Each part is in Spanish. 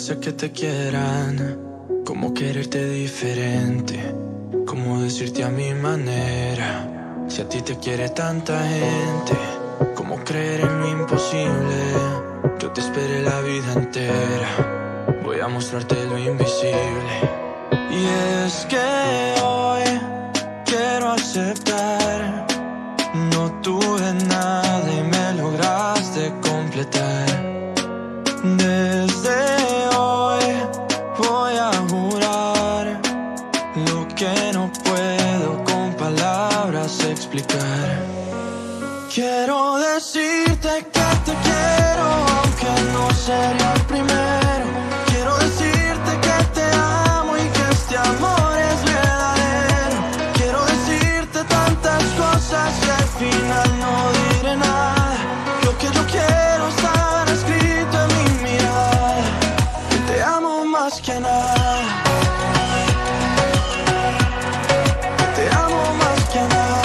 sé que te quieran, cómo quererte diferente, cómo decirte a mi manera. Si a ti te quiere tanta gente, cómo creer en lo imposible. Yo te esperé la vida entera, voy a mostrarte lo invisible. Y es que hoy quiero aceptar, no tuve nada y me lograste completar. Desde hoy voy a jurar lo que no puedo con palabras explicar. Quiero decirte que te quiero, aunque no sería el primero. Quiero decirte que te amo y que este amor es verdadero. Quiero decirte tantas cosas que al final no diré nada. Lo que yo quiero estar escrito en mi mirada, que te amo más que nada. Que te amo más que nada.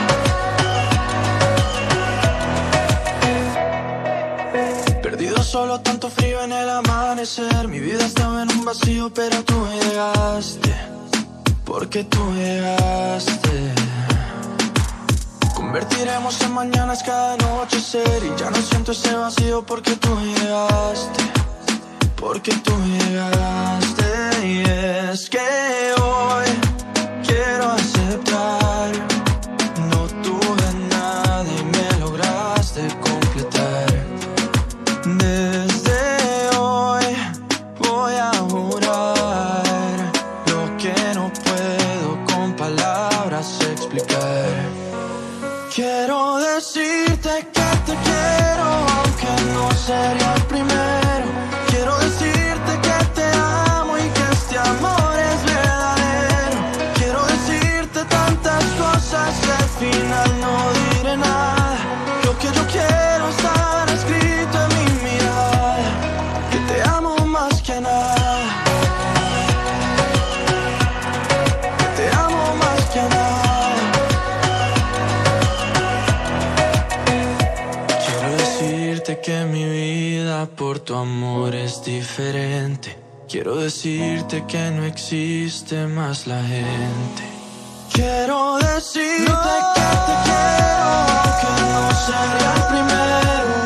Perdido solo, tanto frío en el amanecer. Mi vida estaba en un vacío, pero tú llegaste. Porque tú llegaste. Convertiremos en mañanas cada anochecer. Y ya no siento ese vacío porque tú llegaste. Porque tú llegaste. Y es que hoy quiero aceptar, no tuve nada y me lograste completar. Desde hoy voy a jurar lo que no puedo con palabras explicar. Quiero decirte que te quiero, aunque no sería el primero. Quiero decirte que te amo y que este amor es verdadero. Quiero decirte tantas cosas que al final no diré nada. Lo que yo quiero estar escrito en mi mirada, que te amo más que nada. Que te amo más que nada. Quiero decirte que mi vida por tu amor es diferente. Quiero decirte que no existe más la gente. Quiero decirte que te quiero, aunque no sería el primero.